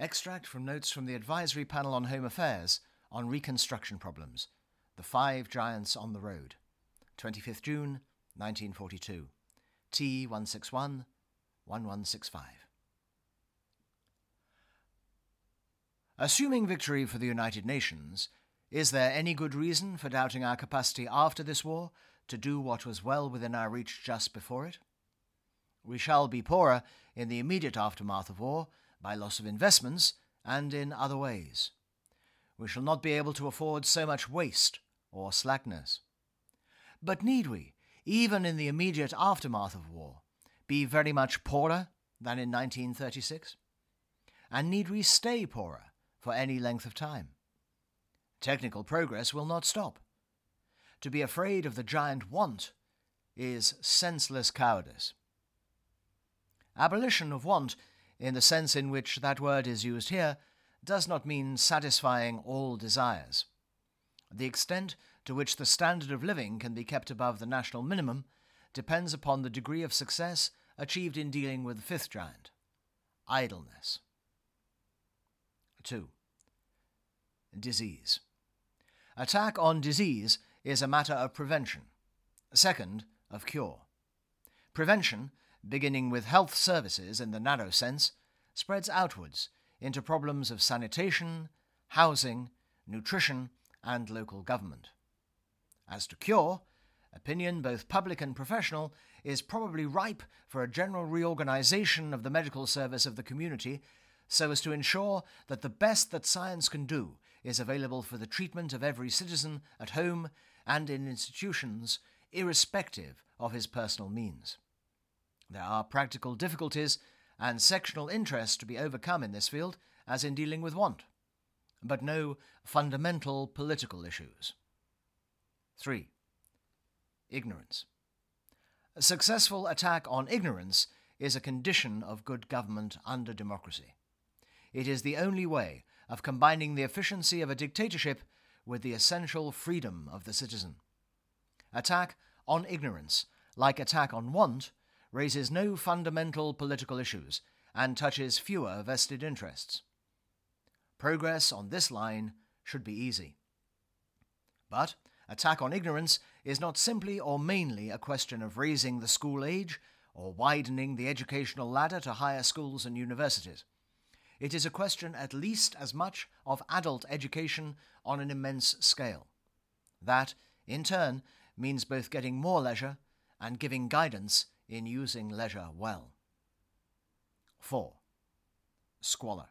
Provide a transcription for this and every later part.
Extract from notes from the Advisory Panel on Home Affairs on Reconstruction Problems, The Five Giants on the Road, 25th June, 1942, T161-1165. Assuming victory for the United Nations, is there any good reason for doubting our capacity after this war to do what was well within our reach just before it? We shall be poorer in the immediate aftermath of war by loss of investments and in other ways. We shall not be able to afford so much waste or slackness. But need we, even in the immediate aftermath of war, be very much poorer than in 1936? And need we stay poorer for any length of time? Technical progress will not stop. To be afraid of the giant want is senseless cowardice. Abolition of want, in the sense in which that word is used here, does not mean satisfying all desires. The extent to which the standard of living can be kept above the national minimum depends upon the degree of success achieved in dealing with the fifth giant, idleness. 2. Disease. Attack on disease is a matter of prevention. Second, of cure. Prevention, beginning with health services in the narrow sense, spreads outwards into problems of sanitation, housing, nutrition, and local government. As to cure, opinion, both public and professional, is probably ripe for a general reorganization of the medical service of the community so as to ensure that the best that science can do is available for the treatment of every citizen at home and in institutions, irrespective of his personal means. There are practical difficulties and sectional interests to be overcome in this field, as in dealing with want, but no fundamental political issues. 3. Ignorance. A successful attack on ignorance is a condition of good government under democracy. It is the only way of combining the efficiency of a dictatorship with the essential freedom of the citizen. Attack on ignorance, like attack on want, raises no fundamental political issues and touches fewer vested interests. Progress on this line should be easy. But attack on ignorance is not simply or mainly a question of raising the school age or widening the educational ladder to higher schools and universities. It is a question at least as much of adult education on an immense scale. That, in turn, means both getting more leisure and giving guidance in using leisure well. 4. Squalor.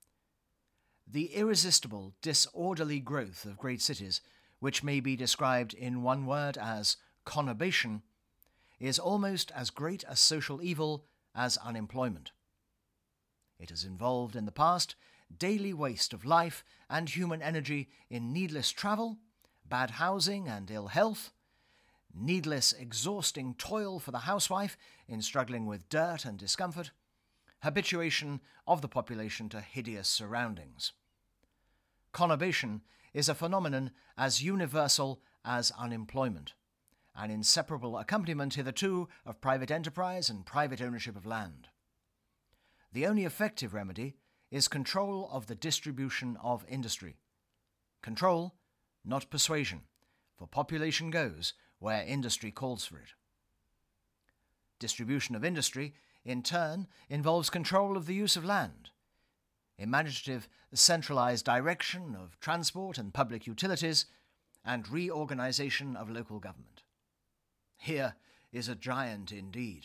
The irresistible, disorderly growth of great cities, which may be described in one word as conurbation, is almost as great a social evil as unemployment. It has involved in the past daily waste of life and human energy in needless travel, bad housing and ill health, needless exhausting toil for the housewife in struggling with dirt and discomfort, habituation of the population to hideous surroundings. Conurbation is a phenomenon as universal as unemployment, an inseparable accompaniment hitherto of private enterprise and private ownership of land. The only effective remedy is control of the distribution of industry. Control, not persuasion, for population goes where industry calls for it. Distribution of industry, in turn, involves control of the use of land, imaginative centralized direction of transport and public utilities, and reorganization of local government. Here is a giant indeed.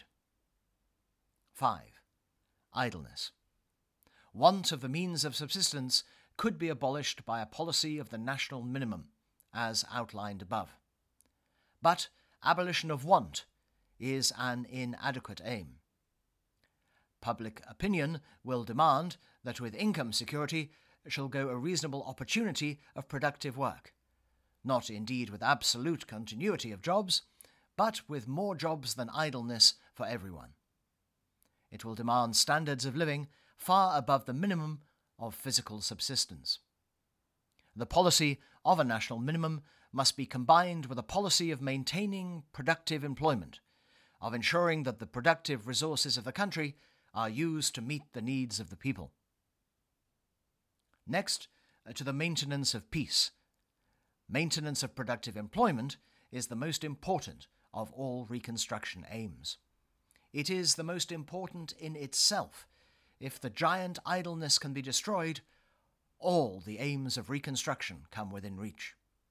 5. Idleness. Want of the means of subsistence could be abolished by a policy of the national minimum, as outlined above. But abolition of want is an inadequate aim. Public opinion will demand that with income security shall go a reasonable opportunity of productive work, not indeed with absolute continuity of jobs, but with more jobs than idleness for everyone. It will demand standards of living far above the minimum of physical subsistence. The policy of a national minimum must be combined with a policy of maintaining productive employment, of ensuring that the productive resources of the country are used to meet the needs of the people. Next, to the maintenance of peace. Maintenance of productive employment is the most important of all reconstruction aims. It is the most important in itself. If the giant idleness can be destroyed, all the aims of reconstruction come within reach.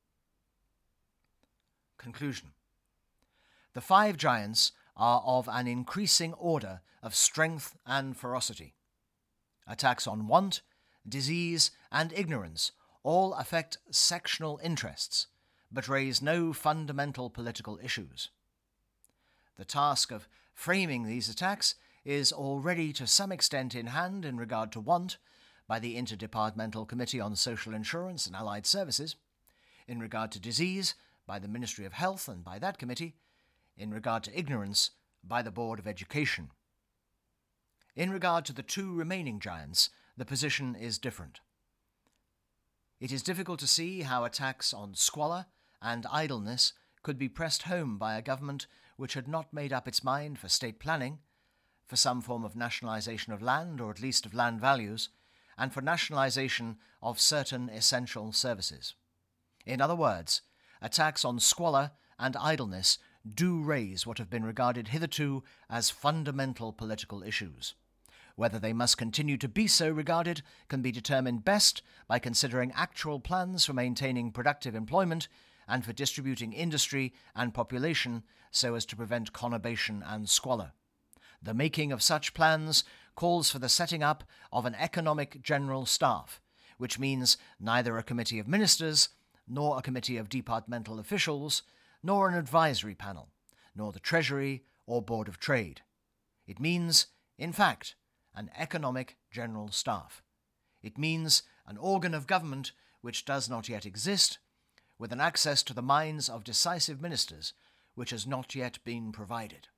Conclusion. The 5 giants are of an increasing order of strength and ferocity. Attacks on want, disease, and ignorance all affect sectional interests, but raise no fundamental political issues. The task of framing these attacks is already to some extent in hand in regard to want by the Interdepartmental Committee on Social Insurance and Allied Services, in regard to disease by the Ministry of Health and by that committee, in regard to ignorance by the Board of Education. In regard to the 2 remaining giants, the position is different. It is difficult to see how attacks on squalor and idleness could be pressed home by a government which had not made up its mind for state planning, for some form of nationalization of land, or at least of land values, and for nationalization of certain essential services. In other words, attacks on squalor and idleness do raise what have been regarded hitherto as fundamental political issues. Whether they must continue to be so regarded can be determined best by considering actual plans for maintaining productive employment and for distributing industry and population so as to prevent conurbation and squalor. The making of such plans calls for the setting up of an economic general staff, which means neither a committee of ministers, nor a committee of departmental officials, nor an advisory panel, nor the Treasury or Board of Trade. It means, in fact, an economic general staff. It means an organ of government which does not yet exist, with an access to the minds of decisive ministers which has not yet been provided.